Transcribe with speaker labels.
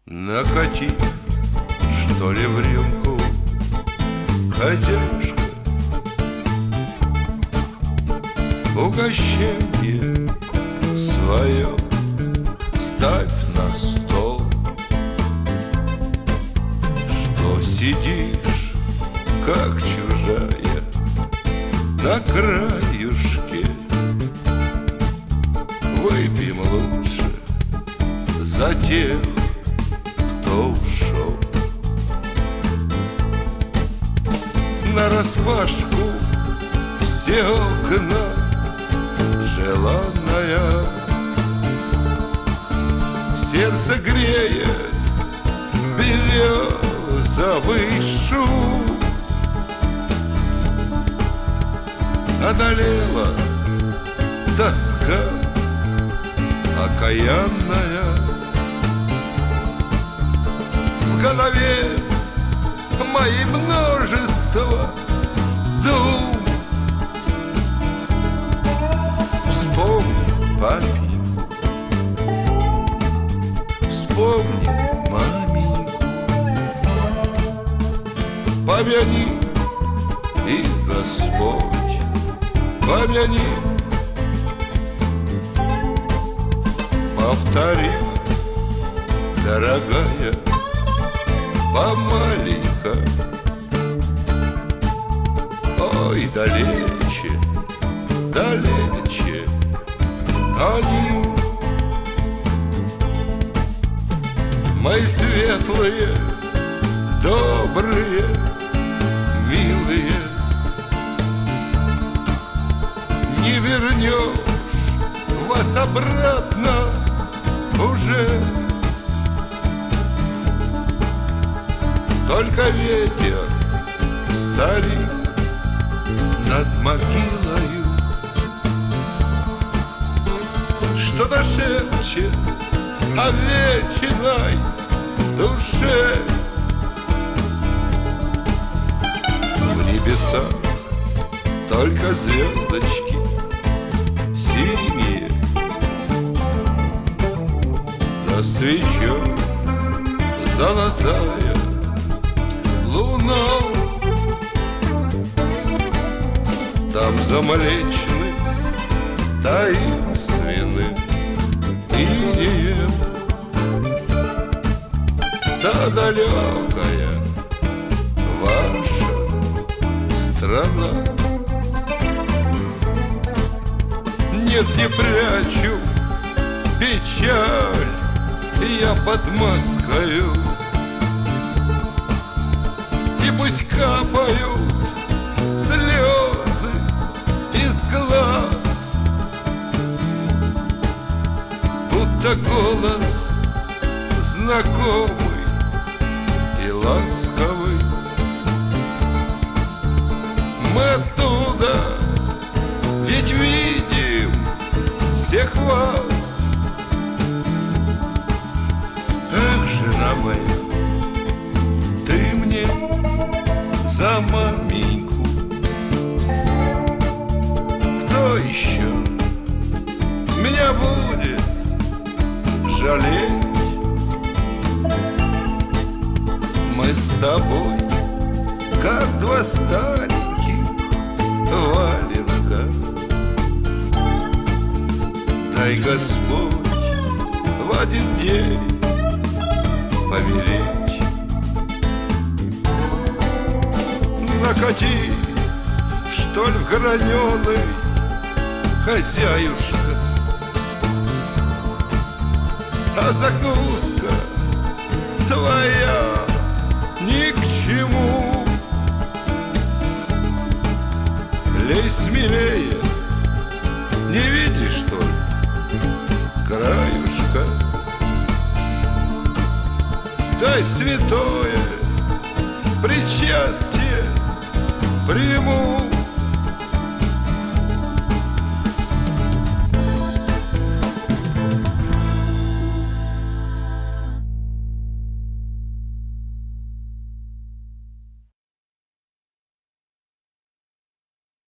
Speaker 1: Накати, что ли, в рюмку, хозяюшка, угощение свое ставь на стол. Что сидишь, как чужая, на краюшке? Выпьем лучше за тех, кто ушел. Нараспашку все окна желанная, сердце греет березовый шум. Одолела тоска окаянная, в голове моей множество дум. Вспомни папеньку, вспомни маменьку, помяни их, Господь, помяни. Повтори, дорогая, помаленько. Ой, далече, далече они, мои светлые, добрые, милые. Не вернешь вас обратно уже, только ветер старик над могилою что-то шепчет о вечной душе. В небесах только звездочки синие, на свечой золотая луна. Там за Млечным таинственным инеем та далекая ваша страна. Нет, не прячу печаль я под маскою, и пусть капают слезы из глаз, будто голос знакомый и ласковый. Мы оттуда ведь видим всех вас. Эх, жена моя, ты мне за маменьку. Кто еще меня будет жалеть? Мы с тобой, как два стареньких валенка. Дай Господь в один день помереть. Накати, что ли, в граненый, хозяюшка, а закуска твоя ни к чему. Лей смелее, не видишь, что ли, краюшка? Дай святое причастие приму.